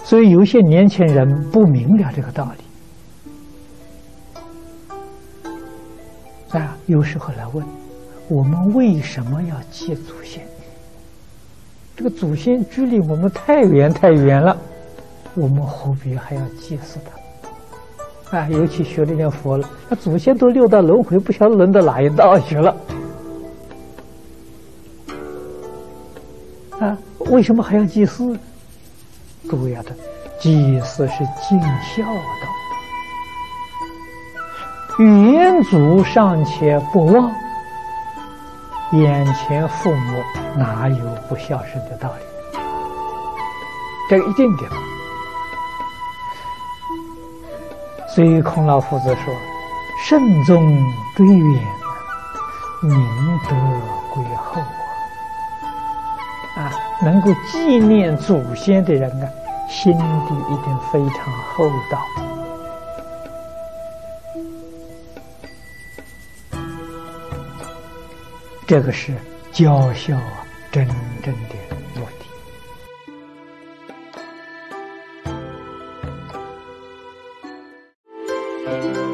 所以有些年轻人不明了这个道理，有时候来问我们为什么要祭祖先？这个祖先距离我们太远太远了，我们何必还要祭祀他？尤其学了点佛了，那祖先都六道轮回，不晓得轮到哪一道去了。为什么还要祭祀？各位要的，祭祀是尽孝道，远祖尚且不忘，眼前父母哪有不孝顺的道理？这个一定的。所以孔老夫子说：“慎终追远，宁德归后。”能够纪念祖先的人心地一定非常厚道。这个是教孝真正的目的。